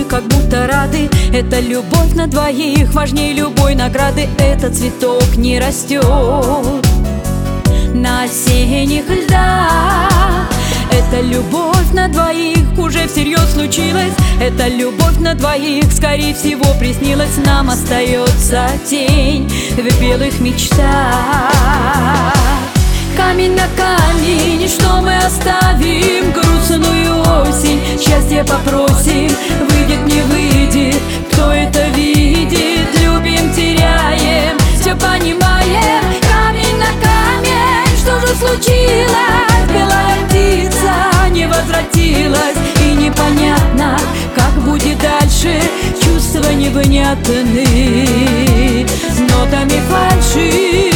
как будто рады. Это любовь на двоих, важнее любой награды. Этот цветок не растет на осенних льдах. Это любовь на двоих уже всерьез случилась. Это любовь на двоих, скорее всего, приснилась. Нам остается тень в белых мечтах. Камень на камень, что мы оставим? Грустную осень, счастье попросим. Выйдет, не выйдет, кто это видит? Любим, теряем, все понимаем. Камень на камень, что же случилось? Белая птица не возвратилась, и непонятно, как будет дальше. Чувства невнятны, нотами фальши.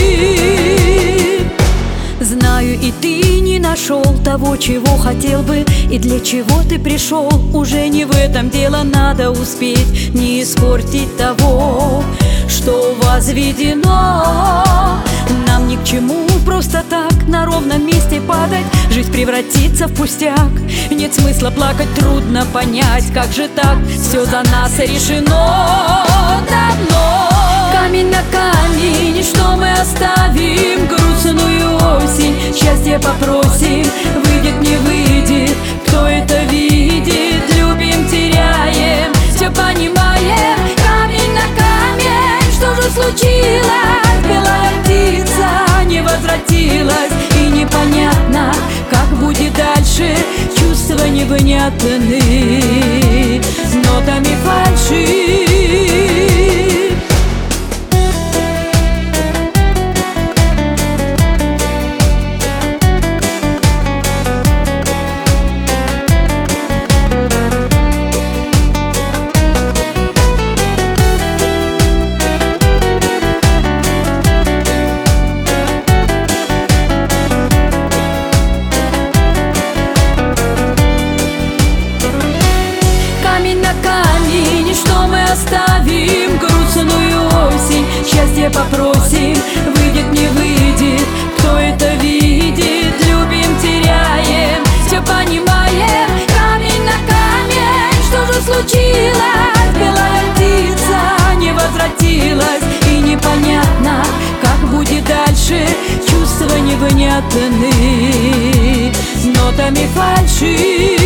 Знаю, и ты не нашел того, чего хотел бы, и для чего ты пришел. Уже не в этом дело, надо успеть не испортить того, что возведено. Нам ни к чему просто так на ровном месте падать. Жизнь превратится в пустяк. Нет смысла плакать, трудно понять, как же так все за нас решено давно. Камень на камень, что мы оставим? Грустную осень, счастье попросим. Выйдет, не выйдет, кто это видит? Любим, теряем, все понимаем. Камень на камень, что же случилось? Белая птица не возвратилась, и непонятно, как будет дальше. Чувства невнятны, нотами фальши. Что мы оставим? Грустную осень, счастье попросим. Выйдет, не выйдет, кто это видит? Любим, теряем, все понимаем. Камень на камень, что же случилось? Белая птица не возвратилась, и непонятно, как будет дальше. Чувства невнятны, нотами фальши.